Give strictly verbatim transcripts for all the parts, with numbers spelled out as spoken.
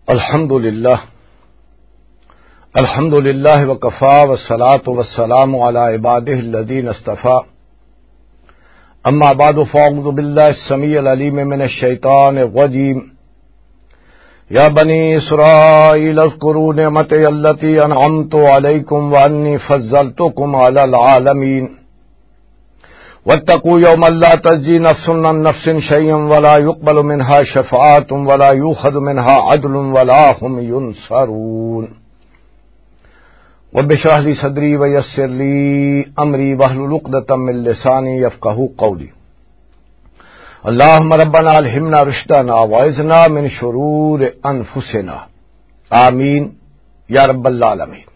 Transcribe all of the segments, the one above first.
الحمد للہ الحمد للہ وکفا والصلاۃ والسلام علی عبادہ الذین اصطفیٰ اما بعد فاعوذ باللہ السمیع العلیم من الشیطان الرجیم یا بنی اسرائیل اذکروا نعمتی التی انعمت علیکم وانی فضلتکم علی العالمین واتقوا یوما لا تجزی نفس عن نفس شیئا ولا يقبل منها شفاعة ولا یؤخذ منها عدل ولا هم ینصرون رب اشرح لي صدری ویسر لي امری واحلل عقدۃ من لسانی یفقهوا قولی اللهم ربنا الہمنا رشدنا واعذنا من شرور انفسنا آمین یا رب العالمین۔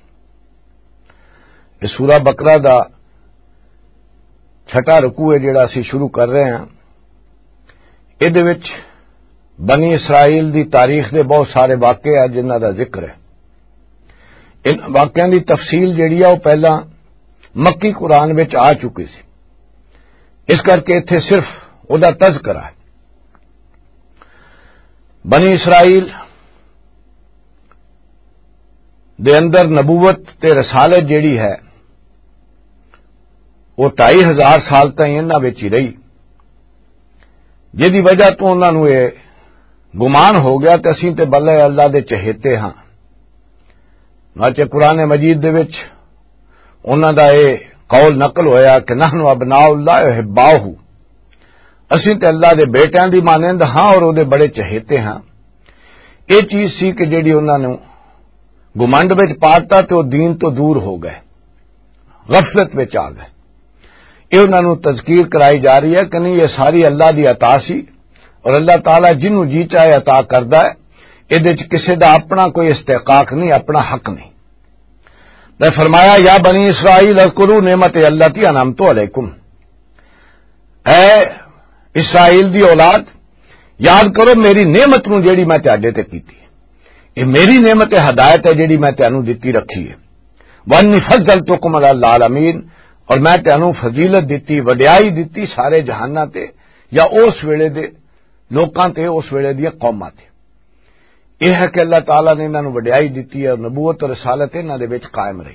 یہ سورہ بقرہ دا چھٹا رکوع ہے جڑا اسی شروع کر رہے ہیں۔ ادھے وچ بنی اسرائیل دی تاریخ دے بہت سارے واقعے ہیں جنہاں دا ذکر ہے۔ ان واقعوں دی تفصیل جڑی ہے وہ پہلا مکی قرآن وچ آ چکی سی، اس کر کے اتنے صرف وہ تذکرہ ہے۔ بنی اسرائیل دے اندر نبوت تے رسالت جیڑی ہے وہ ٹائی ہزار سال تک انہاں وچ ہی رہی، جدی وجہ تو انہاں نوں یہ گمان ہو گیا کہ اسی تے بلے اللہ دے چہیتے ہاں۔ چنانچہ قرآن مجید دے وچ انہاں دا یہ قول نقل ہویا کہ نحن ابناء اللہ احباؤہ، اسی تے اللہ دے بیٹیاں دی مانند ہاں اور او دے بڑے چہیتے ہاں۔ یہ چیز سی کہ جیڑی انہاں نوں گمنڈ وچ پاتا تے وہ دین تو دور ہو گئے، غفلت وچ آ گئے۔ یہ انہاں نوں تذکیر کرائی جا رہی ہے کہ نہیں، یہ ساری اللہ دی عطا سی اور اللہ تعالیٰ جنوں جی چاہے عطا کردا ہے، ادھے چ کسے دا اپنا کوئی استحقاق نہیں، اپنا حق نہیں۔ میں فرمایا یا بنی اسرائیل اذکروا نعمت التی انعمت علیکم، اے اسرائیل دی اولاد یاد کرو میری نعمت نو جیڑی میں تہاڈے تے کیتی ہے۔ یہ میری نعمت ہدایت ہے جیڑی میں تانوں دتی رکھی ہے۔ وانی فضلتکم علی العالمین، اور میں تانوں فضیلت دتی، وڈیائی دتی سارے جہاناں تے، یا اس ویلے دے لوکاں تے، اس ویلے دی قوماں تے۔ یہ ہے کہ اللہ تعالیٰ نے انہاں نوں وڈیائی دتی ہے اور نبوت اور رسالت انہاں دے وچ قائم رہی۔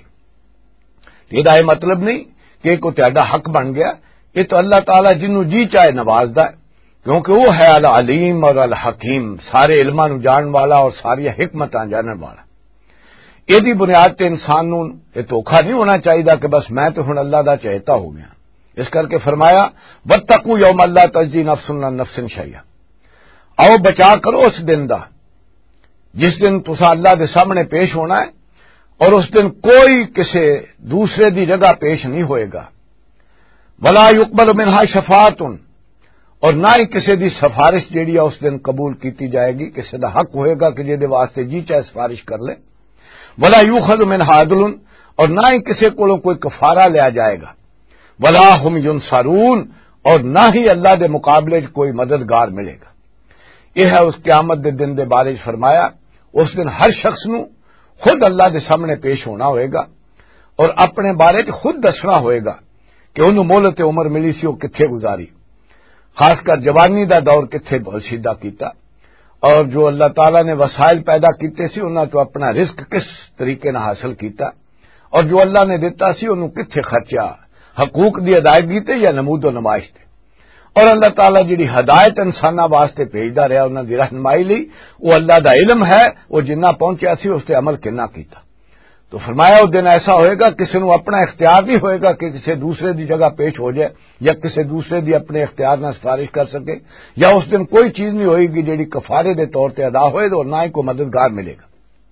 یہ یہ مطلب نہیں کہ کوئی تہاڈا حق بن گیا، یہ تو اللہ تعالیٰ جنوں جی چاہے نوازدا ہے، کیونکہ وہ ہے العلیم اور الحکیم، سارے علماں نوں جانن والا اور ساری حکمتاں جانن والا۔ یہ دی بنیاد تے انسان نوں یہ دھوکھا نہیں ہونا چاہیے کہ بس میں تو ہن اللہ دا چہیتا ہو گیا۔ اس کر کے فرمایا واتقوا یوم لا تجزی نفس عن نفس شیئا، آؤ بچا کرو اس دن دا جس دن تساں اللہ دے سامنے پیش ہونا ہے، اور اس دن کوئی کسی دوسرے دی جگہ پیش نہیں ہوئے گا۔ ولا يقبل منها شفاعۃ، اور نہ ہی کسی دی سفارش جیڑی ہے اس دن قبول کیتی جائے گی، کسی دا حق ہوئے گا کہ جے دے واسطے جی چاہے سفارش کر لے۔ ولا یؤخذ منها عدل، اور نہ ہی کسی کو کوئی کفارہ لیا جائے گا۔ ولا هم ینصرون، اور نہ ہی اللہ دے مقابلے کوئی مددگار ملے گا۔ یہ ہے اس قیامت دے دن دے بارے فرمایا، اس دن ہر شخص نو خود اللہ دے سامنے پیش ہونا ہوئے گا اور اپنے بارے خود دسنا ہوئے گا کہ انہوں مہلت عمر ملی سی وہ کتھے گزاری، خاص کر جوانی دا دور کتھے بلشیدہ کیتا، اور جو اللہ تعالیٰ نے وسائل پیدا کیتے سی انہاں تو اپنا رزق کس طریقے نہ حاصل کیتا، اور جو اللہ نے دیتا سی انہوں کتھے خرچیا، حقوق دی ادائیگی تے یا نمود و نمائش تے۔ اور اللہ تعالیٰ جڑی ہدایت انساناں واسطے بھیجدا رہا انہاں دی رہنمائی لئی، وہ اللہ دا علم ہے، وہ جنہ پہنچیا سی اس تے عمل کنا کیتا۔ تو فرمایا اس دن ایسا ہوئے گا کسی نو اپنا اختیار نہیں ہوئے گا کہ کسی دوسرے دی جگہ پیش ہو جائے یا کسی دوسرے دی اپنے اختیار نہ سفارش کر سکے، یا اس دن کوئی چیز نہیں ہوئے گی جیڑی کفارے دے طور تے ادا ہوئے اور نہ ہی کوئی مددگار ملے گا۔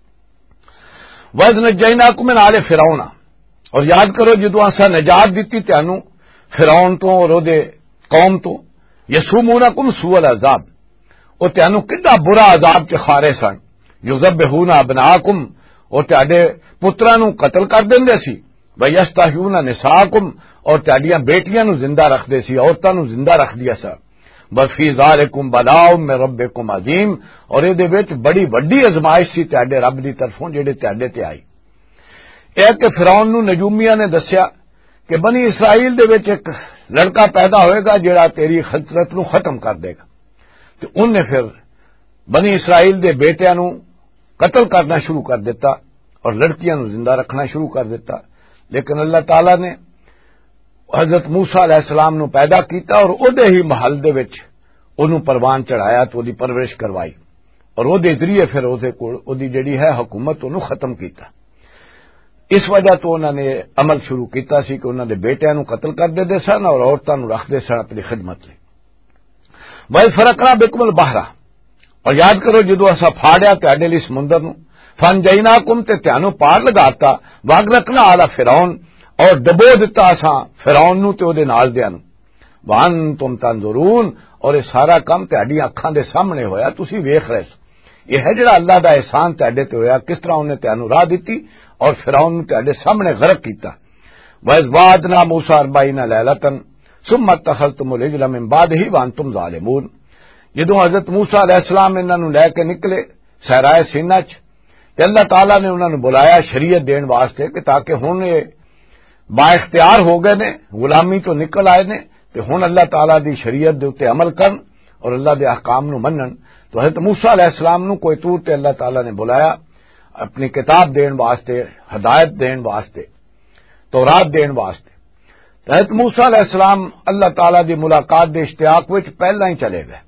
وَإِذْ نَجَّيْنَاكُم مِّنْ آلِ فِرْعَوْنَ، اور یاد کرو جدوں اساں نجات دتی تانوں فرعون تو اور او دے قوم تو، یسومونکم سوء العذاب، او تانوں کڈا برا عذاب چ خارے سن، یذبحون ابناءکم، اور تہاڈے پتراں نوں قتل کر دیندے سی، ویستحیون نساءکم، اور تہاڈیاں بیٹیاں نوں زندہ رکھدے سی، عورتاں نوں زندہ رکھ دیا سا۔ وفی ذالکم بلاء من ربکم عظیم، اور اے دے وچ بڑی وڈی آزمائش سی تہاڈے رب دی طرفوں جڑے تہاڈے تے آئی۔ اے کہ فرعون نوں نجومیاں نے دسیا کہ بنی اسرائیل دے وچ ایک لڑکا پیدا ہوئے گا جڑا تیری خطرت نو ختم کر دے گا، تو انہیں پھر بنی اسرائیل دے بیٹیاں نو قتل کرنا شروع کر دیتا اور لڑکیاں نو زندہ رکھنا شروع کر دیتا. لیکن اللہ تعالی نے حضرت موسیٰ علیہ السلام نو پیدا کیتا اور اودے ہی محل دے وچ اونوں پروان چڑھایا تو دی پرورش کروائی اور اودے ذریعے پھر اودے کول اودی جڑی ہے حکومت اونوں ختم کیتا. اس وجہ تو انہوں نے عمل شروع کیتا سی کہ انہوں نے بیٹیاں نو قتل کر دے دے سن اور عورتاں نو رکھ دے سن اپنی خدمت لئی. وَإِذْ فَرَقْنَا بِكُمُ الْبَحْرَ، اور یاد کرو جدو اسا پھاڑیا تہاڈے لئی سمندر نو، فَأَنجَيْنَاكُمْ تے تانوں پار لگاتا، وَأَغْرَقْنَا آلَ فِرْعَوْنَ، اور ڈبو دتا اساں فرعون نو تے اودے نال دیاں نو. وَأَنْتُمْ تَنظُرُونَ، اور یہ سارا کام تہاڈی اکھاں دے سامنے ہویا، تسی ویکھ رہے سو. یہ ہے جڑا اللہ دا احسان تہاڈے تے ہویا، کس طرح انہیں تانوں راہ دتی اور فرعون نے تہاڈے سامنے غرق کیتا. وَإِذْ وَعَدْنَا مُوسَىٰ أَرْبَعِينَ لَيْلَةً ثُمَّ اتَّخَذْتُمُ الْعِجْلَ مِن بَعْدِهِ وَأَنْتُمْ ظَالِمُونَ. جدوں حضرت موسیٰ علیہ السلام انہاں نوں لے کے نکلے صحرائے سینا چ تے اللہ تعالیٰ نے انہاں نوں بلایا شریعت دین واسطے کہ تاکہ ہن یہ با اختیار ہو گئے نے، غلامی تو نکل آئے نے تے ہن اللہ تعالیٰ دی شریعت دے اوتے عمل کرن اور اللہ دے احکام نو منن. تو حضرت موسیٰ علیہ السلام نو کوئی طور تے اللہ تعالیٰ نے بلایا اپنی کتاب دین واسطے، ہدایت دین واسطے، تورات دین واسطے. حضرت موسیٰ علیہ السلام اللہ تعالیٰ دی ملاقات دے اشتیاق وچ پہلا ہی چلے گئے.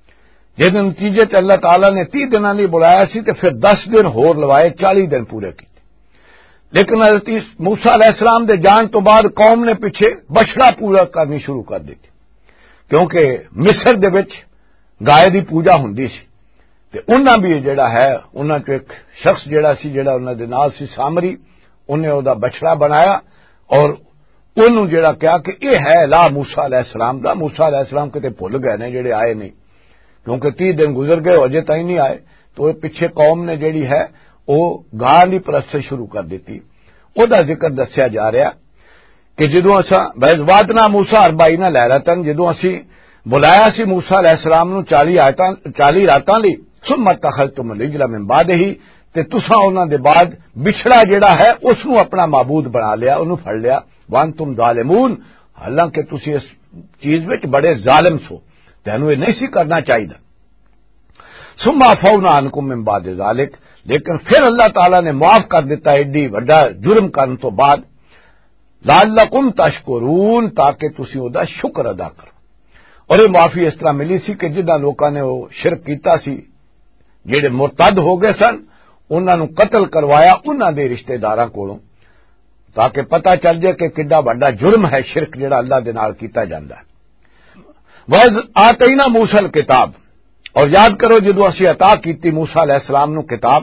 جس نتیجے تے اللہ تعالیٰ نے تی دنوں نہیں بلایا سی تے پھر دس دن ہور لوائے، چالی دن پورے کیتے. لیکن حضرت موسیٰ علیہ السلام دے جان تو بعد قوم نے پیچھے بچڑا پوجا کرنی شروع کر دیتی، کیونکہ مصر دے وچ گائے دی پوجا ہوندی سی. تے انہاں بھی جڑا ہے انہاں چ ایک شخص جڑا سی جڑا انہاں دے نال سی سامری، انہیں او دا بچڑا بنایا اور انہوں جڑا کہا کہ اے ہے لا موسیٰ علیہ السلام دا. موسیٰ علیہ السلام کتے بھول گئے نے جڑے آئے نہیں، کیونکہ تی دن گزر گئے اجے تائیں نہیں آئے. تو پیچھے قوم نے جڑی ہے وہ گاہ دی پرست شروع کر دیتی. او دا ذکر دسیا جا رہا کہ جدوں اساں بعد وعدنا موسیٰ أربعین لیلۃ، جدوں اسی بلایا سی موسیٰ علیہ السلام نو چالی آیتاں چالی راتاں لئی، ثم اتخذتم العجل من بعدہ، تے تساں انہاں دے بعد بچھڑا جڑا ہے اس نو اپنا معبود بنا لیا، انہوں پھڑ لیا. وانتم ظالمون، حالانکہ تسی اس چیز وچ بڑے ظالم سو، تینوں یہ نہیں سی کرنا چاہیے. ثم عفونا عنکم من بعد ذلک، لیکن پھر اللہ تعالیٰ نے معاف کر دیتا ایڈی بڑا جرم کرن تو بعد. لعلکم تشکرون، تاکہ تسی او دا شکر ادا کرو. اور یہ معافی اس طرح ملی سی کہ جنہاں لوکاں نے وہ شرک کیتا سی، جڑے مرتد ہو گئے سن، انہاں نو قتل کروایا انہاں دے رشتہ داراں کولوں، تاکہ پتہ چل جائے کہ کڈا بڑا جرم ہے شرک جڑا اللہ دے نال کیتا جاندا ہے. وَإِذْ آتَيْنَا مُوسَىٰ الْكِتَابَ، اور یاد کرو جدو اسی عطا کیتی موسیٰ علیہ السلام نو کتاب،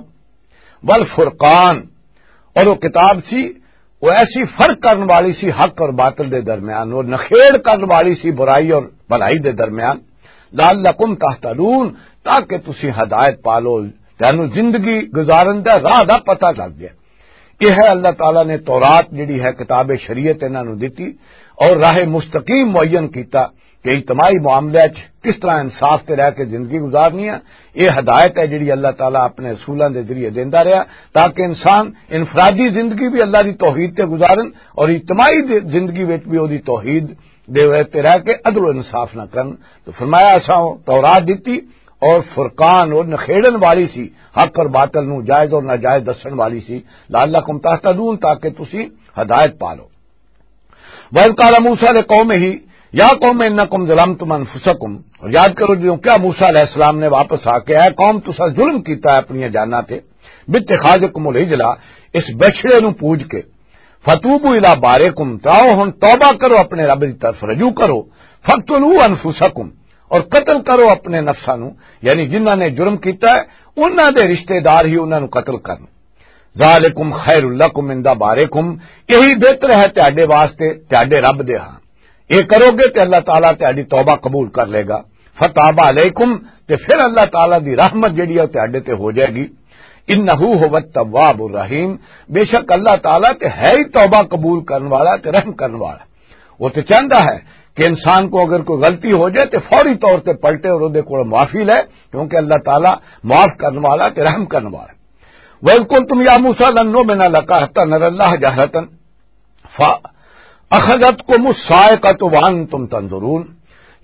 والفرقان، اور وہ کتاب سی وہ ایسی فرق کرنے والی سی حق اور باطل دے درمیان، اور نخیڑ کرنے والی سی برائی اور بھلائی دے درمیان. لعلکم تہتدون، تاکہ تسی ہدایت پالو، تینوں زندگی گزارن دا راہ دا پتہ لگ گیا. یہ ہے اللہ تعالیٰ نے تورات جڑی ہے کتاب شریعت انہاں نو دتی اور راہ مستقیم معین کیتا کہ اجتماعی معاملے چ کس طرح انصاف تے رہ کے زندگی گزارنی ہے. یہ ہدایت ہے جڑی اللہ تعالیٰ اپنے رسولاں دے ذریعے دیندا رہا، تاکہ انسان انفرادی زندگی بھی اللہ دی توحید تے گزارن اور اجتماعی زندگی وچ بھی او دی توحید دے تے رہ کے عدل و انصاف نہ کرن. تو فرمایا اساں تورات دتی اور فرقان اور نخیڑن والی سی، حق اور باطل نو جائز اور ناجائز دسن والی سی. لعلکم تہتدون، تاکہ تسی ہدایت پالو. وَإِذْ قَالَ مُوسَىٰ لِقَوْمِهِ یا قوم انکم ظلمتم انفسکم، اور یاد کرو جو کیا موسیٰ علیہ السلام نے واپس آ کے اے قوم تسا ظلم کیتا ہے اپنی جاناں تے، باتخاذکم العجل، اس بچڑے نو پوج کے، فتوبوا الی بارئکم، تاؤ ہن توبہ کرو اپنے رب دی طرف رجوع کرو، فقتلوا انفسکم، اور قتل کرو اپنے نفساں نو، یعنی جنہاں نے جرم کیتا ہے انہاں دے رشتہ دار ہی انہاں نو قتل کرن. ذالکم خیر لکم عند بارئکم، یہی بہتر ہے تہاڈے واسطے تہاڈے رب دے ہاں. یہ کرو گے تو اللہ تعالیٰ تہاڈی توبہ قبول کر لے گا. فتاب علیکم، تے پھر اللہ تعالیٰ دی رحمت جڑی ہے تہاڈے تے ہو جائے گی. انہ هو التواب الرحیم، بے شک اللہ تعالیٰ تے ہے ہی توبہ قبول کرنے والا تے رحم کرنے والا. وہ تو چاہتا ہے کہ انسان کو اگر کوئی غلطی ہو جائے تو فوری طور تے پلٹے اور دے کو معافی لے، کیونکہ اللہ تعالیٰ معاف کرنے والا تے رحم کرنے والا. وَإِذْ قُلْتُمْ يَا مُوسَىٰ لَن نُّؤْمِنَ لَكَ حَتَّىٰ نَرَى اللَّهَ جَهْرَةً فَأَخَذَتْكُمُ الصَّاعِقَةُ وَأَنتُمْ تَنظُرُونَ،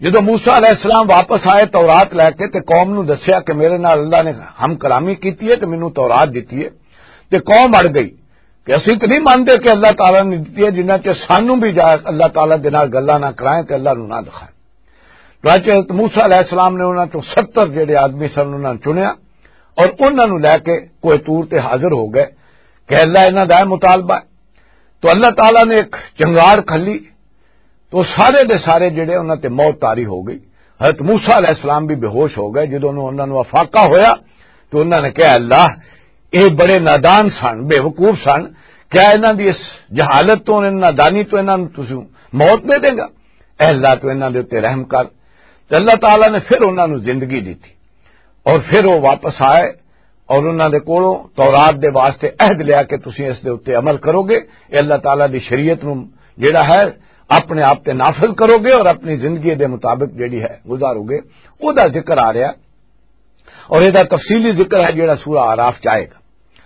جدو موسیٰ علیہ السلام واپس آئے تورات لے کے تے قوم نو دسیا کہ میرے نال اللہ نے ہم کلامی کیتی ہے تے مینوں تورات دیتی ہے تے قوم اڑ گئی کہ اسی تو نہیں مانتے کہ اللہ تعالیٰ نے دیتی ہے جنہ چ سانو بھی جائے اللہ تعالیٰ دے نال گلاں نہ کرائیں تے اللہ نو نہ دکھائے. تو موسیٰ علیہ السلام نے انہاں چوں ستر جڑے آدمی سن انہاں چنیا اور انہاں نو لے کے کوہ طور تے حاضر ہو گئے کہ اللہ انہاں دا مطالبہ ہے. تو اللہ تعالیٰ نے ایک چنگاڑ کھلی تو سارے دے سارے جڑے انہاں تے موت طاری ہو گئی. حضرت موسیٰ علیہ السلام بھی بے ہوش ہو گئے. جدوں انہاں نو افاقہ ہویا تو انہاں نے کہا اللہ اے بڑے نادان سن بے وقوف سن کیا انہاں دی اس جہالت تو نادانی تو انہاں نو تسوں موت دے دے گا. اے اللہ تو انہاں دے اوتے رحم کر. تو اللہ تعالیٰ نے پھر انہاں نو زندگی دیتی اور پھر وہ واپس آئے اور انہاں دے کولوں تورات دے واسطے عہد لیا کہ تسی اس دے اوتے عمل کرو گے. اے اللہ تعالیٰ دی شریعت نو جیڑا ہے اپنے آپ تے نافذ کرو گے اور اپنی زندگی دے مطابق جیڑی ہے گزارو گے. او دا ذکر آ رہا اور یہ تفصیلی ذکر ہے جیڑا سورہ آراف چاہے گا.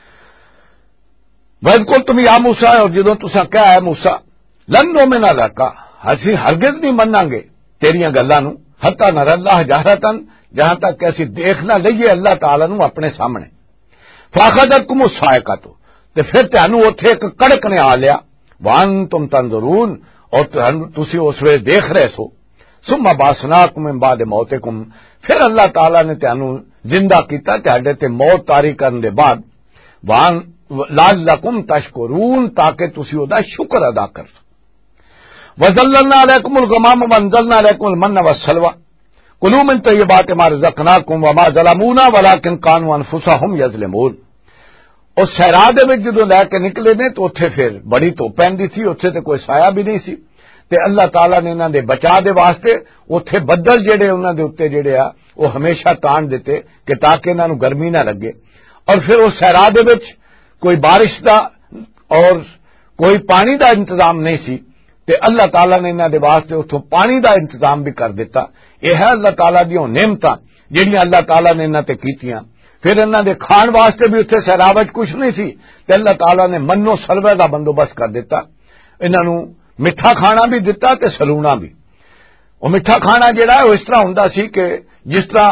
وَاذْكُرْ تُمْ يَا موسیٰ اور جدوں تساں کہا ہے موسیٰ لن نؤمن لک اسی ہرگز نہیں مناں گے تیریاں گلاں نو حتی نری اللہ جہرتن جہاں تک کہ اسی دیکھ نہ لئیے اللہ تعالی نو اپنے سامنے. فاخذتکم الصاعقۃ تے پھر تانوں اوتھے ایک کڑک نے آ لیا وانتم تنظرون اور تسی اس ویلے دیکھ رہے سو. ثم بعثناکم من بعد موتکم پھر اللہ تعالی نے تانوں زندہ کیتا تہاڈے تے موت طاری کرن دے بعد وان لعلکم تشکرون تاکہ تسی او دا شکر ادا کر سو. وَظَلَّلْنَا عَلَيْكُمُ الْغَمَامَ وَأَنزَلْنَا عَلَيْكُمُ الْمَنَّ وَالسَّلْوَىٰ كُلُوا مِن طَيِّبَاتِ مَا رَزَقْنَاكُمْ وَمَا ظَلَمُونَا وَلَٰكِن كَانُوا أَنفُسَهُمْ يَظْلِمُونَ. اور صحرا دے وچ جدوں لے کے نکلے نے تو اوتھے پھر بڑی دھوپ پیندی تھی اوتھے تے کوئی سایہ بھی نہیں سی تے اللہ تعالیٰ نے انہاں دے بچا دے واسطے اوتھے بدل جڑے انہاں دے اوتے جڑے آ وہ ہمیشہ تان دیتے کہ تاکہ انہاں نو گرمی نہ لگے. اور پھر اس صحرا دے وچ کوئی بارش دا اور کوئی پانی دا انتظام نہیں سی تے اللہ تعالیٰ نے انہاں دے واسطے اتھوں پانی دا انتظام بھی کر دیتا. یہ ہے اللہ تعالیٰ دیاں نعمتاں جڑیاں اللہ تعالیٰ نے انہاں تے کیتیاں. پھر انہاں دے کھان واسطے بھی اتھے صحرا وچ کچھ نہیں سی تے اللہ تعالیٰ نے من و سلوے دا بندوبست کر دیتا. انہاں نو میٹھا کھانا بھی دتا تے سلونا بھی. وہ میٹھا کھانا جڑا ہے وہ اس طرح ہوندا سی کہ جس طرح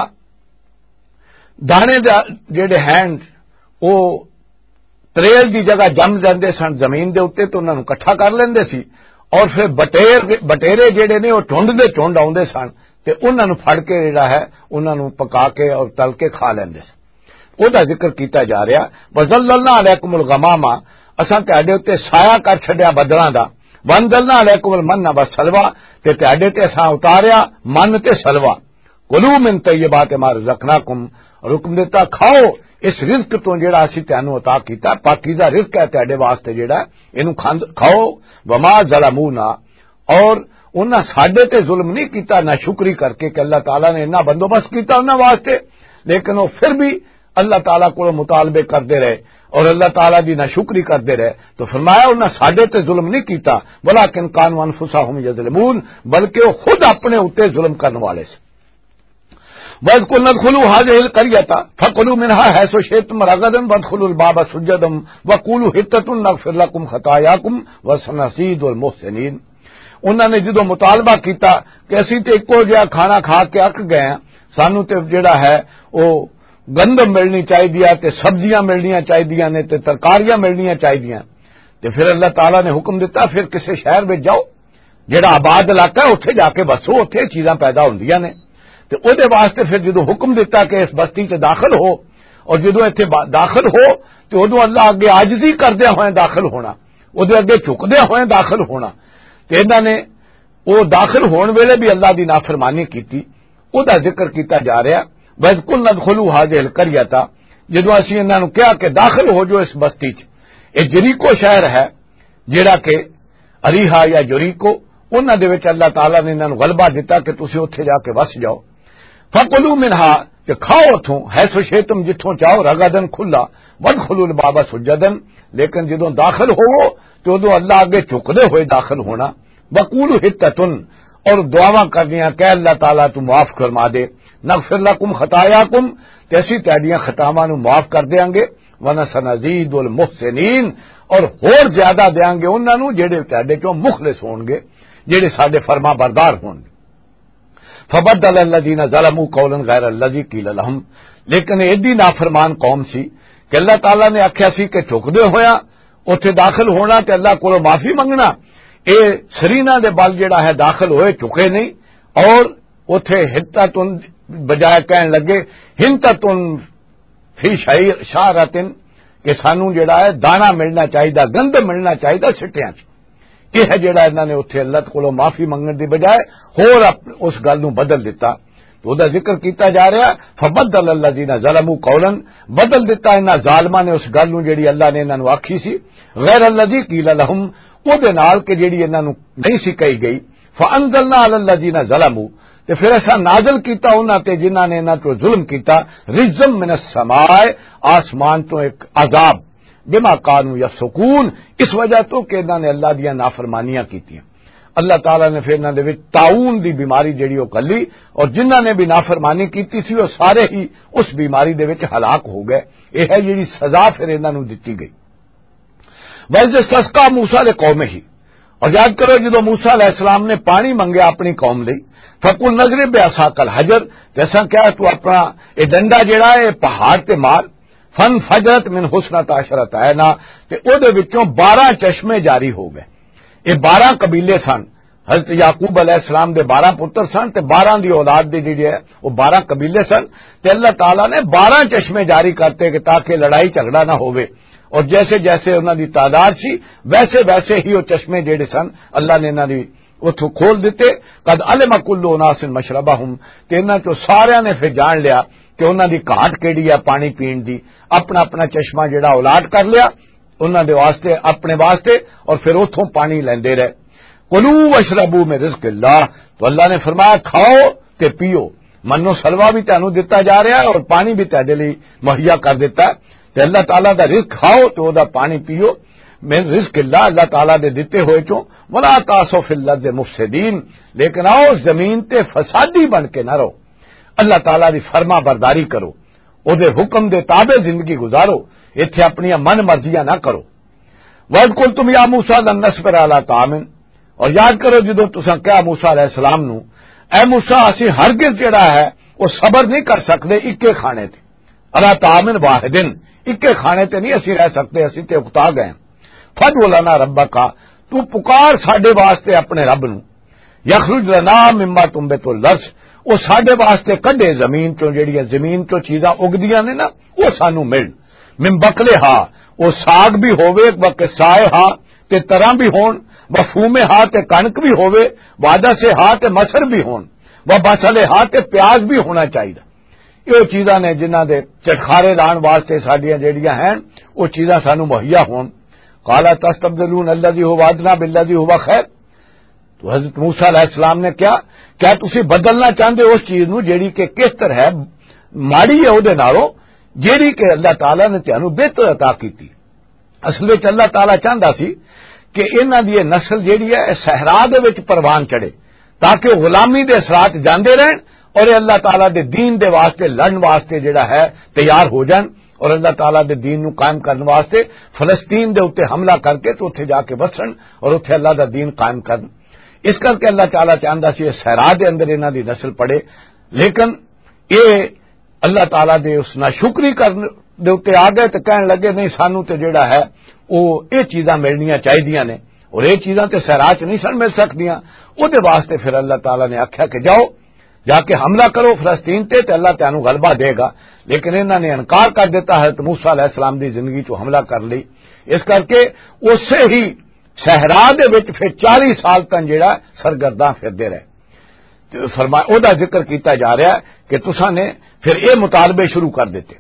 دانے دا جڑے ہینڈ وہ تریل دی جگہ جم جاندے سن زمین دے اوتے تو انہاں نو اکٹھا کر لیندے سی اور پھر بٹیر بٹیرے جڑے نے وہ ٹھنڈ دے ٹھنڈ آوندے سن تے انہاں نو پھڑ کے جڑا ہے انہاں نو پکا کے اور تل کے کھا لیندے سن. او دا ذکر کیتا جا رہا وَظَلَّلْنَا عَلَيْكُمُ الْغَمَامَ اساں تہاڈے اوتے سایہ کر چھڈیا بدلاں دا وَأَنزَلْنَا عَلَيْكُمُ الْمَنَّ وَالسَّلْوَىٰ تے تہاڈے تے اساں اتاریا من تے سلوا. کُلُوا مِن طَيِّبَاتِ مَا رَزَقْنَاكُمْ حکم دیتا کھاؤ اس رزق تو جڑا اسی تانوں عطا کیتا پاکیزہ رزق ہے تہاڈے واسطے جڑا اینو کھاؤ. وما ظلمونا اور انہاں ساڈے تے ظلم نہیں کیتا نہ شکری کر کے کہ اللہ تعالیٰ نے اتنا بندوبست کیتا انہاں واسطے لیکن وہ پھر بھی اللہ تعالیٰ کو مطالبے کرتے رہے اور اللہ تعالیٰ دی نہ شکری کرتے رہے. تو فرمایا انہاں ساڈے تے ظلم نہیں کیتا ولکن کانوا انفسہم یظلمون بلکہ وہ خود اپنے اوتے ظلم کرنے والے سے. وَاذْكُرْ ادْخُلُوا هَٰذِهِ الْقَرْيَةَ فَكُلُوا مِنْهَا حَيْثُ شِئْتُمْ رَغَدًا وَادْخُلُوا الْبَابَ سُجَّدًا وَقُولُوا حِطَّةٌ نَغْفِرْ لَكُمْ خَطَايَاكُمْ وَسَنَزِيدُ الْمُحْسِنِينَ. انہوں نے جدو مطالبہ کیتا کہ اسی تے ایکو جہا کھانا کھا کے اک گئے ہیں سانو تے جڑا ہے وہ گندم ملنی چاہیے تے سبزیاں ملنیاں چاہیے نے تے ترکاریاں ملنیاں چاہیے تے پھر اللہ تعالیٰ نے حکم دیتا پھر کسی شہر میں جاؤ جڑا آباد علاقہ ہے اتنے جا کے بسو اتنے چیزاں پیدا ہوندیاں نے تے او دے واسطے پھر جدو حکم دیتا کہ اس بستی تے داخل ہو اور جدو اتنے داخل ہو تو ادو اللہ اگے عاجزی کردے ہوئے داخل ہونا ادو اگے چکدے ہوئے داخل ہونا تے انہاں نے وہ داخل ہون ویلے بھی اللہ دی نافرمانی کیتی. او دا ذکر کیتا جا رہا وَاذْكُرْ ادْخُلُوا هَٰذِهِ الْقَرْيَةَ جدو اسی انہاں نو کہا کہ داخل ہو جو اس بستی چ اے جریکو شہر ہے جیڑا کہ اریحا یا جریکو انہاں دے وچ اللہ تعالیٰ نے انہاں نو غلبہ دیتا کہ تسی اوتھے جا کے وس جاؤ. فَكُلُوا مِنْهَا کہ کھاؤ اتھوں حیث شئتم جتھوں چاہو رغدن کھلا وادخلوا الباب سجدا لیکن جدوں داخل ہو تو ادو اللہ اگے چکدے ہوئے داخل ہونا. وقولوا حطۃ اور دعاواں کرنیاں کہ اللہ تعالیٰ تو معاف فرما دے نغفر لکم خطایاکم تے اسی تہاڈیاں خطاواں نو معاف کر دیاں گے ونسنزید المحسنین اور ہور زیادہ دیاں گے انہاں نو جڑے تہاڈے چوں مخلص ہون گے جڑے ساڈے فرما بردار ہون گے. فبدل الذین ظلموا قولا غیر الذی قیل لهم، لیکن ایڈی نافرمان قوم سی کہ اللہ تعالیٰ نے آخیا سی کہ چکدے ہویا اتنے داخل ہونا تے اللہ کو معافی منگنا، اے سرینا دے بل جڑا ہے داخل ہوئے چکے نہیں، اور اتے ہتتن بجائے کہن لگے ہنتتن فی شعرتن کہ سانو جڑا ہے دانا ملنا چاہیے، گند ملنا چاہیے سٹیاں چ، یہ ہے جڑا انہوں نے اتنے اللہ کو معافی منگن دی بجائے ہور اس گل نو بدل دیتا، تو دا ذکر کیتا جا رہا فبدل الذین ظلموا قولا، بدل دیتا انہاں ظالماں نے اس گل نو جڑی اللہ نے انہاں نو آکھی سی غیر الذی قیل لهم، او دے نال کہ جڑی انہاں نو نہیں سی کہی گئی، فانزلنا علی الذین ظلموا، تے پھر ایسا نازل کیتا انہاں تے جنہاں نے انہاں تو ظلم کیتا، رجزم من السماء، آسمان تو ایک عذاب، بما کانوا یفسقون، اس وجہ تو کہ انہاں نے اللہ دیاں نافرمانیاں کیتیاں، اللہ تعالیٰ نے پھر انہاں دے وچ طاعون دی بیماری جڑی او کلی، اور جنہاں نے بھی نافرمانی کیتی سی وہ سارے ہی اس بیماری دے وچ ہلاک ہو گئے، یہ ہے جڑی سزا پھر انہاں نو دتی گئی۔ وَإِذِ اسْتَسْقَىٰ مُوسَىٰ لِقَوْمِهِ، اور یاد کرو جدو موسیٰ علیہ السلام نے پانی منگیا اپنی قوم لئی، فَقُلْ نَضْرِب بِعَصَاكَ الْحَجَرَ، جیسا کیا تو اپنا یہ ڈنڈا جڑا ہے پہاڑ تے مار، فَانْفَجَرَتْ مِنْ اثْنَتَا عَشْرَةَ عَيْنًا، تے او دے وچوں بارہ چشمے جاری ہو گئے، یہ بارہ قبیلے سن، حضرت یعقوب علیہ السلام دے بارہ پتر سن تے بارہ دی اولاد دے جڑے ہے وہ بارہ قبیلے سن، تے اللہ تعالیٰ نے بارہ چشمے جاری کرتے کہ تاکہ لڑائی جھگڑا نہ ہوئے، اور جیسے جیسے انہاں دی تعداد سی ویسے ویسے ہی وہ چشمے جڑے سن اللہ نے انہاں دی اتھوں کھول دیتے، قد علم کل اناس مشربہم، تے انہاں چوں سارے نے پھر جان لیا کہ انہاں دی گھاٹ کیڑی ہے پانی پین دی، اپنا اپنا چشمہ جڑا اولاد کر لیا انہاں دے واسطے اپنے واسطے، اور پھر اتھوں پانی لیندے رہے۔ کلوا واشربوا من رزق اللہ، تو اللہ نے فرمایا کھاؤ تے پیو، منو سلوا بھی تانوں دتا جا رہا ہے اور پانی بھی تہاڈے لئی مہیا کر دیتا ہے، تے اللہ تعالیٰ دا رزق کھاؤ تو او دا پانی پیو، من رزق اللہ، اللہ تعالیٰ دے دیتے ہوئے چوں، ولا تعثوا فی الارض مفسدین، لیکن آؤ زمین تے فسادی بن کے نہ رہو، اللہ تعالیٰ دی فرما برداری کرو، او دے حکم دے تابع زندگی گزارو، ایتھے اپنی من مرضیاں نہ کرو۔ وَإِذْ قُلْتُمْ يَا مُوسَىٰ لَن نَّصْبِرَ عَلَىٰ طَعَامٍ، اور یاد کرو جدو تساں کہا موسیٰ علیہ السلام نو، اے موسیٰ اسی ہرگز جڑا ہے وہ صبر نہیں کر سکتے اکے کھانے تے، عَلَىٰ طَعَامٍ وَاحِدٍ، اکے کھانے تے نہیں اسی رہ سکتے، اسی تے اکتا گئے۔ فَادْعُ لَنَا رَبَّكَ، تو پکار ساڈے واسطے اپنے رب نو، یخرج لنا مما تنبت الارض، وہ ساڈے واسطے کڈے زمین چوں جڑیاں زمین چوں چیزاں اگدیاں نے نا وہ سانو مل، من بقلھا، وہ ساگ بھی ہووے، وقصائے ہا تے تراں بھی ہون، وفومے ہا تے کنک بھی ہووے، وعدہ سے ہا تے مسر بھی ہون، وبصلے ہا تے پیاز بھی ہونا چاہیے۔ یہ چیزاں نے جنہاں دے چٹخارے لان واسطے ساڈیاں جڑیاں ہیں وہ چیزاں سانو مہیا ہون۔ قال تستبدلون الذی هو ادنی بالذی هو خیر، تو حضرت موسیٰ علیہ السلام نے کیا کیا تسی بدلنا چاہندے اس چیز نو جیڑی کہ کہتر ہے ماڑی ہے او دے نالوں جیڑی کہ اللہ تعالیٰ نے تانوں بہتر عطا کیتی۔ اصل وچ اللہ تعالیٰ چاہندا سی کہ انہاں دی نسل جیڑی ہے صحرا دے وچ پروان چڑھے تاکہ غلامی دے اثرات جاندے رہن اور اللہ تعالیٰ دے دین دے واسطے لڑن واسطے جڑا ہے تیار ہو جان، اور اللہ تعالیٰ دے دین نو قائم کرنے واسطے فلسطین دے اوتے حملہ کر کے تو اوتھے جا کے بسن اور اوتھے اللہ دا دین قائم کرن۔ اس کر کے اللہ تعالیٰ چاہندا سی صحرا دے اندر انہاں دی نسل پڑے، لیکن اے اللہ تعالیٰ دے اس ناشکری کرنے دے اوتے آ گئے تے کہن لگے نہیں سانو تے جڑا ہے او اے چیزاں ملنیاں چاہیدیاں نے، اور اے چیزاں تے صحرا چ نہیں سن مل سکدیاں، او دے واسطے پھر اللہ تعالیٰ نے آکھیا کہ جاؤ جا کے حملہ کرو فلسطین تے تے اللہ تعالیٰ غلبہ دے گا، لیکن انہوں نے انکار کر دیتا ہے تو موسیٰ علیہ السلام دی زندگی چ حملہ کر لی۔ اس کر کے اسے ہی صحرا دے وچ پھر چالیس سال تک جڑا سرگرداں پھردے رہے، تو فرمایا او دا ذکر کیتا جا رہا ہے کہ تساں نے پھر اے مطالبے شروع کر دیتے،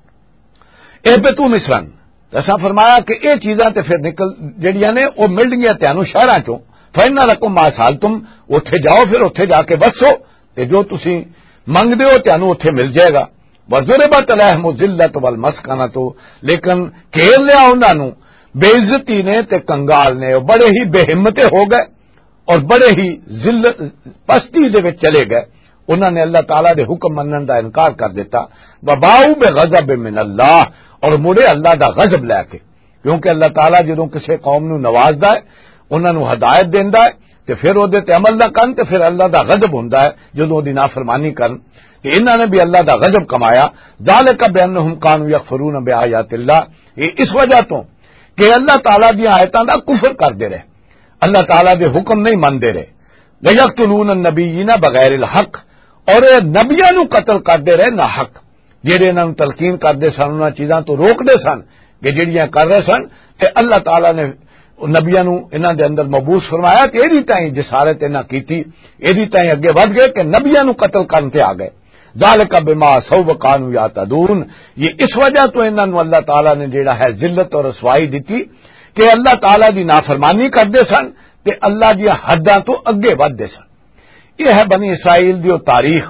اے بے تو مصرن، اساں فرمایا کہ اے چیزاں تے پھر نکل جڑیاں نے او مل گیاں تانوں شہراں چوں، فإن لکم ما سالتم، اوتھے جاؤ پھر اوتھے جا کے بسو تے جو تسی منگدے ہو تانوں اوتھے مل جائے گا۔ وَضُرِبَتْ عَلَيْهِمُ الذِّلَّةُ وَالْمَسْكَنَةُ، لیکن گھیر لیا انہاں نوں بے عزتی نے تے کنگال نے، وہ بڑے ہی بے ہمتے ہو گئے اور بڑے ہی ذلت پستی دے وچ چلے گئے، انہوں نے اللہ تعالیٰ دے حکم منن دا انکار کر دیتا۔ وَبَاءُوا بِغَضَبٍ مِّنَ اللَّهِ، اور مڑے اللہ دا غضب لے کے، کیونکہ اللہ تعالیٰ جدوں کسے قوم نو نوازدا ہے انہاں نو ہدایت دیندا ہے تے پھر وہ تے عمل نہ کرن تے پھر اللہ دا غضب ہوندا ہے جدوں دی نافرمانی کرن. کہ انہوں نے بھی اللہ دا غضب کمایا. ذالک بانہم کانوا یکفرون بآیات اللہ, یہ اس وجہ تو کہ اللہ تعالیٰ دی آیتاں دا کفر کردے رہے, اللہ تعالیٰ دے حکم نہیں مندے رہے. لیقتلون النبیین بغیر الحق, اور نبیاں نو قتل کردے رہے نہ حق. جہے انہاں نوں تلقین کردے سن انہاں چیزاں تو روک دے سن کہ جہڑیاں کر رہے سن, تے اللہ تعالیٰ نے نبیاں نو انہاں دے اندر مبعوث فرمایا کہ ایدی تائیں جسارت انہاں کیتی, ایدی تائیں اگے ود گئے کہ نبیاں نو قتل کرن تے آ گئے. ذالک بما عصوا وکانوا یعتدون, یہ اس وجہ تو انہاں نو اللہ تعالیٰ نے جیڑا ہے ذلت اور رسوائی دتی کہ اللہ تعالیٰ دی نافرمانی کردے سن تے اللہ دی حداں تو اگے ودے سن. یہ ہے بنی اسرائیل دی تاریخ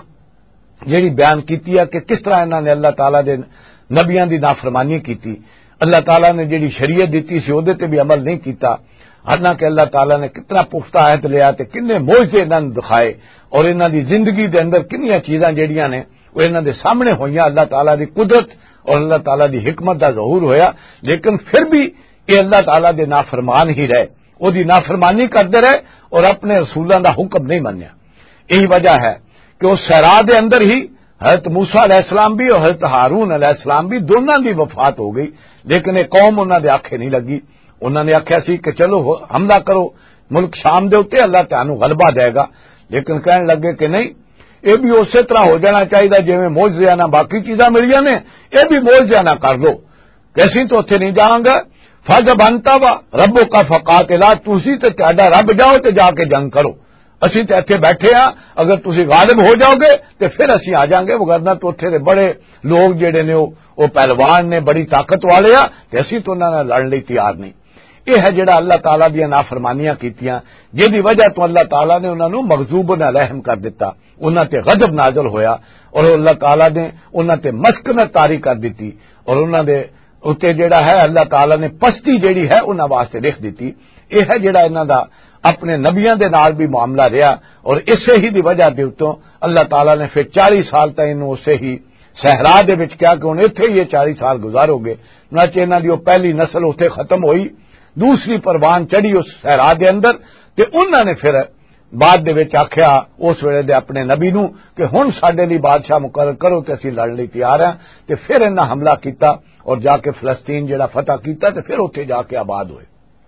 جیڑی بیان کیتی ہے کہ کس طرح انہاں نے اللہ تعالیٰ دے نبیاں دی نافرمانی کیتی. اللہ تعالیٰ نے جیڑی شریعت دیتی سی اودے تے بھی عمل نہیں کیتا, حالانکہ اللہ تعالیٰ نے کتنا پختہ عہد لیا تے کنے معجزے انہاں نے دکھائے, اور انہاں دی زندگی دے اندر کنیاں چیزاں جیڑیاں نے وہ انہاں دے سامنے ہوئیاں, اللہ تعالیٰ دی قدرت اور اللہ تعالیٰ دی حکمت دا ظہور ہویا. لیکن پھر بھی یہ اللہ تعالیٰ دے نافرمان ہی رہے, وہ دی نافرمانی کردے رہے اور اپنے رسولاں دا حکم نہیں منیا. یہی وجہ ہے کہ اس صحرا دے اندر ہی حضرت موسیٰ علیہ السلام بھی اور حضرت ہارون علیہ السلام بھی دونوں دی وفات ہو گئی, لیکن یہ قوم انہاں دے آکھے نہیں لگی. انہوں نے آخیا سی کہ چلو حملہ کرو ملک شام دے اوتے, اللہ تعالیٰ غلبہ دے گا. لیکن کہنے لگے کہ نہیں, یہ بھی اسی طرح ہو جانا چاہیے جی معجزے نہ باقی چیزاں ملیاں نے, یہ بھی معجزے نہ کر دو کہ اسی تو اتنے نہیں جاؤں گا. فض بنتا وا ربو کا فقاتلا, تسی تے تہاڈا رب جاؤ تے جا کے جنگ کرو, اسی تے اتنے بیٹھے ہاں, اگر تسی غالب ہو جاؤ گے تے پھر اسی آ جائیں گے, وگرنہ تو اتنے بڑے لوگ جڑے نے وہ پہلوان نے بڑی طاقت والے آ تے اسی تو انہاں نال لڑن لئی تیار نہیں. یہ ہے جڑا اللہ تعالیٰ دیا نافرمانیاں کیتیاں جہی وجہ تو اللہ تعالیٰ نے انہوں نے مغضوبن علیہم کر دیتا, انہاں تے غضب نازل ہویا, اور اللہ تعالیٰ نے انہاں تے مسکنت طاری کر دیتی, اور انہاں دے اتے جڑا ہے اللہ تعالیٰ نے پستی جیڑی ہے انہاں واسطے لکھ دیتی. یہ ہے جڑا انہاں دا اپنے نبیاں دے نال بھی معاملہ رہا, اور اسے ہی دی وجہ دے اتوں اللہ تعالیٰ نے پھر چالی سال تک انہوں اسے ہی صحرا دے وچ کیا کہ ہن ایتھے یہ چالی سال گزارو گے. چنانچہ انہاں دی وہ پہلی نسل اتنے ختم ہوئی, دوسری پروان چڑھی اس صحرا دے اندر, تے انہوں نے پھر بعد دے وچ آکھیا اس ویلے دے اپنے نبی نو کہ ہن ساڈے لئی بادشاہ مقرر کرو تے اسی لڑن لئی تیار ہیں. تے پھر انہاں حملہ کیتا اور جا کے فلسطین جڑا فتح کیتا تے پھر اوتھے جا کے آباد ہوئے.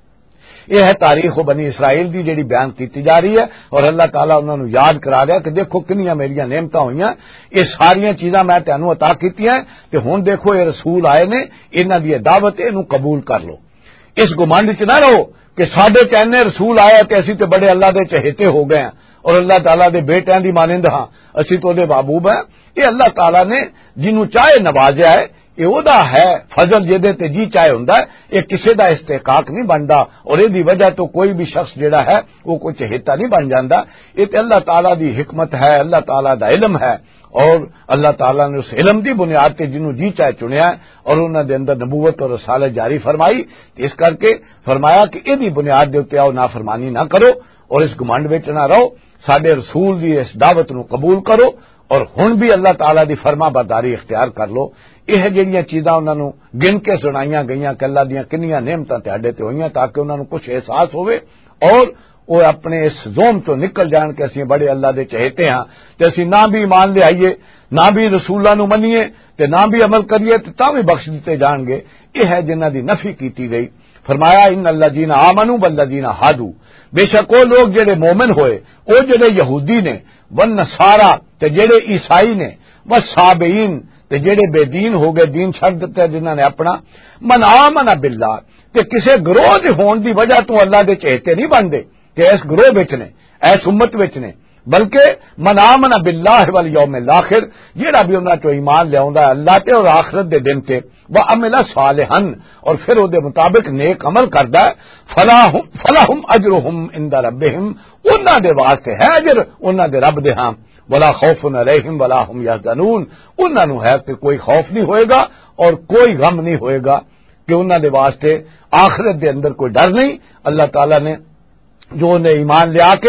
یہ ہے تاریخ و بنی اسرائیل دی جڑی بیان کیتی جا رہی ہے, اور اللہ تعالیٰ انہوں نے یاد کرا رہا کہ دیکھو کنیاں میریاں نعمتاں ہوئیاں, یہ ساریاں چیزاں میں تانوں عطا کیتیاں, تے ہن دیکھو یہ رسول آئے نے, انہاں دی دعوت اینو قبول کر لو. اس گمانڈ چ نہ رہو کہ ساڈے چنے رسول آیا تے اسی تے بڑے اللہ دے چہیتے ہو گئے ہیں اور اللہ تعالیٰ دے بیٹیاں دی مانند ہاں, اسی تو دے محبوب ہیں. یہ اللہ تعالیٰ نے جنوں چاہے نوازیا ہے, یہ وہدا ہے فضل جہدے تے جی چاہے ہوندا ہے, یہ کسے دا استحقاق نہیں بندا, اور یہ دی وجہ تو کوئی بھی شخص جڑا ہے وہ کوئی چہیتا نہیں بن جاندا. یہ تے اللہ تعالیٰ دی حکمت ہے, اللہ تعالیٰ دا علم ہے, اور اللہ تعالیٰ نے اس علم دی بنیاد تے جنوں جی چاہے چنیا ہے اور انہاں دے اندر نبوت اور رسالت جاری فرمائی. اس کر کے فرمایا کہ یہ دی بنیاد دے اوتے آؤ نافرمانی نہ کرو اور اس گمنڈ وچ نہ رہو, ساڈے رسول دی اس دعوت نو قبول کرو, اور ہن بھی اللہ تعالیٰ دی فرما برداری اختیار کر لو. یہ جڑیاں چیزاں انہاں نو گن کے سنائیاں گئیاں کہ اللہ دیاں کنیاں نعمتاں تہاڈے تے ہوئیاں, تاکہ انہاں نو کچھ احساس ہوئے اور وہ اپنے اس زوم تو نکل جان کہ اسی بڑے اللہ دے چہیتے ہاں, تے اسی نہ بھی ایمان لے آئیے, نہ بھی رسولاں نو منیے, تے نہ بھی عمل کریے, تے تاں بھی بخش دیتے جان گے. یہ ہے جنہاں دی نفی کیتی گئی. فرمایا ان الذین آمنوا والذین ہادوا, بے شک وہ لوگ جڑے مومن ہوئے, وہ جڑے یہودی نے, والنصارا تے جڑے عیسائی نے, والصابئین تے جڑے بے دین ہو گئے, دین چھڈ دتا جنہاں نے اپنا, من آمن باللہ تے کسے گروہ دے ہون دی وجہ تو اللہ دے چہتے نہیں بندے کہ اس گروہ وچ نے, اس امت وچ نے, بلکہ من آمن باللہ والیوم الاخر, جڑا بھی انہاں چوں ایمان لے آوندا ہے اللہ تے اور آخرت دے دن تے, وعمل صالحا اور پھر او دے مطابق نیک عمل کردا ہے, فلاحم فلاحم اجرہم عند ربہم, انہاں دے واسطے ہے اجر انہاں دے رب دے ہاں, ولا خوف علیہم ولا هم یحزنون, انہاں نو ہے کہ کوئی خوف نہیں ہوئے گا اور کوئی غم نہیں ہوئے گا, کہ انہاں دے واسطے آخرت دے اندر کوئی ڈر نہیں. اللہ تعالیٰ نے جو انہیں ایمان لے آ کے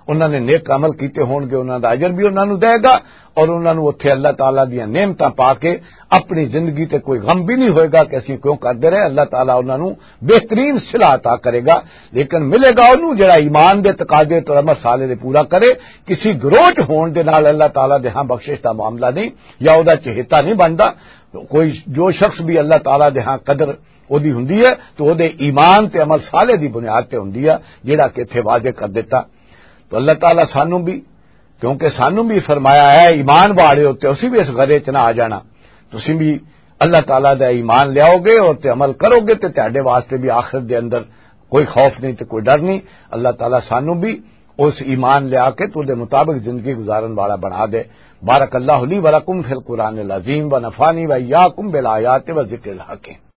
انہوں نے نیک عمل کیتے ہون گے انہوں دا اجر بھی انہوں دے گا اور انہوں نے اتنے اللہ تعالیٰ دیا نعمتاں پا کے اپنی زندگی تے کوئی غم بھی نہیں ہوئے گا کہ اسی کیوں کرتے رہے. اللہ تعالیٰ انہوں نے بہترین صلہ عطا کرے گا لیکن ملے گا انہوں جڑا ایمان دے تقاضے تو عمل صالح دے پورا کرے. کسی گروہ چ ہون دے نال اللہ تعالیٰ دے ہاں بخشش دا معاملہ نہیں یا او دا چہیتا نہیں بنتا. کوئی جو شخص بھی اللہ تعالیٰ دے ہاں قدر او دی ہوندی ہے تو او دے ایمان تے عمل صالح دی بنیاد تے ہوندی ہے جیڑا کہ اتنے واضح کر دیتا. تو اللہ تعالیٰ سانوں بھی کیونکہ سانوں بھی فرمایا ہے ایمان والے ہوتے اسی بھی اس غرے چ نہ آ جانا. تسی بھی اللہ تعالیٰ دا ایمان لیاؤ گے اور تے عمل کرو گے تے تہاڈے واسطے بھی آخرت دے اندر کوئی خوف نہیں تے کوئی ڈر نہیں. اللہ تعالیٰ سانوں بھی اس ایمان لیا کے تو دے مطابق زندگی گزارن والا بنا دے. بارک اللہ لی ولکم فی القرآن العظیم و نفانی و ایاکم بالآیات و ذکر الحکیم.